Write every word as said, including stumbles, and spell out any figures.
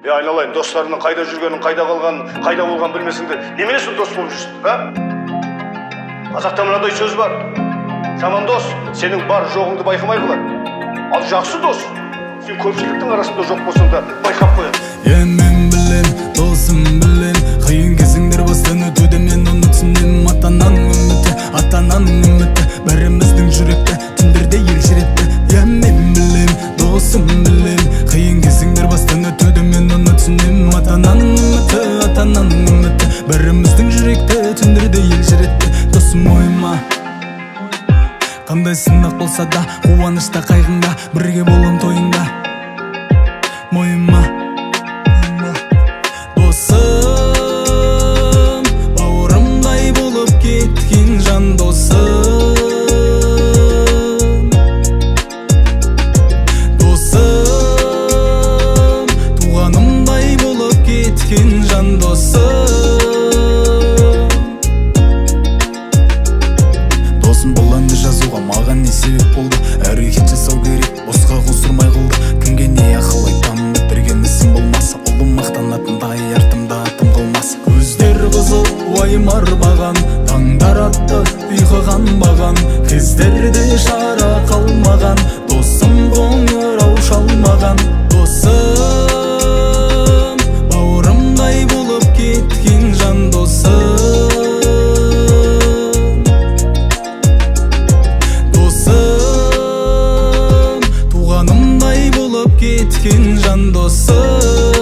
Е, айналайын, достарының қайда жүргенін, қайда қалғанын, қайда болғанын білмесіңдер, немене сол дос болып жүрсің, а? Қазақта мынандай сөз бар. Жаман дос сенің бар жоғыңды байқамай қалады. Ал жақсы дос сен көпшіліктің арасында жоқ болсаң да байқап қояды. Е, мен білем, досым білем, қиын кезеңдер бастан өтуді мен оны түсінем. Ата-ананың үміті, ата-ананың үміті бәріміздің жүректе түндерде елжіретті. Е, мен білем, досым білем, қиын кезеңдер бастан өтуді мен оны түсінем. Ата-ананың үміті, ата-ананың үміті бәріміздің жүректе түндерде елжіретті. Досым ойыма, қандай сынақ болса да, қуанышта қайғыңда бірге болам тойыңда. Мойыма, досым, бауырымдай болып кеткен жан досым. Досым, туғанымдай болып кеткен жан досым. Досым, бұл әнді жазуға маған не себеп болды? Әрекет жасау керек, босқа қосырмай қылды. Кімге не ақыл айтамын, бітірген ісім болмаса, ұлым мақтанатындай артымда атым қалмаса. Көздер қызыл, уайым арбаған, таңдар атты, ұйқы қанбаған, кездерде шара қалмаған, досым қоңырау шалмаған. Досым, бауырымдай болып кеткен жан досым. Досым, туғанымдай болып кеткен жан досым.